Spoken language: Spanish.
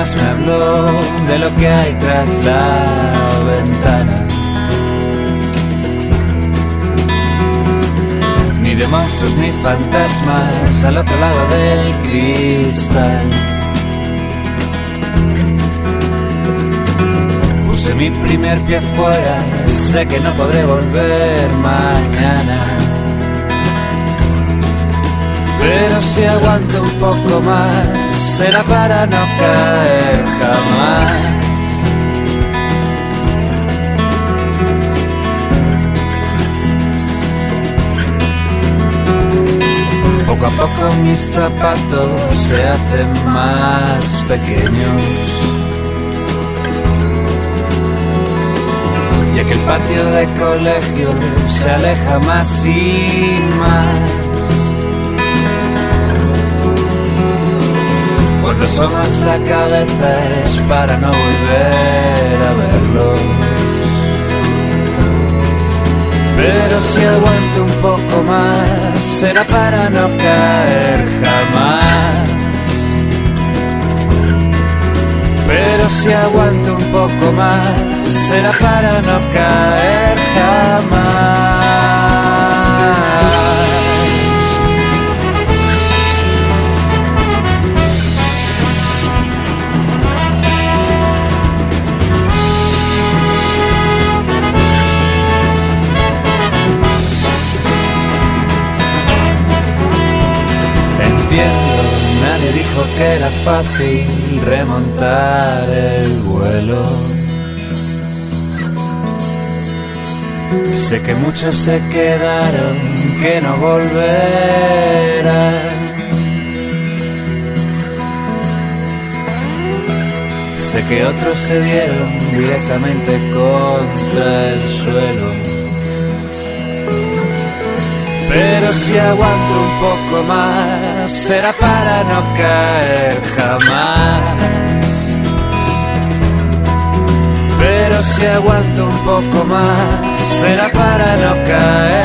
jamás me habló de lo que hay tras la ventana, ni de monstruos ni fantasmas al otro lado del cristal. Puse mi primer pie fuera, sé que no podré volver mañana, pero si aguanto un poco más, será para no caer jamás. Poco a poco mis zapatos se hacen más pequeños, ya que el patio de colegio se aleja más y más. Cuando asomas la cabeza es para no volver a verlos, pero si aguanto un poco más, será para no caer jamás. Pero si aguanto un poco más, será para no caer jamás. Nadie dijo que era fácil remontar el vuelo. Sé que muchos se quedaron, que no volverán. Sé que otros se dieron directamente contra el suelo. Pero si aguanto un poco más, será para no caer jamás. Pero si aguanto un poco más, será para no caer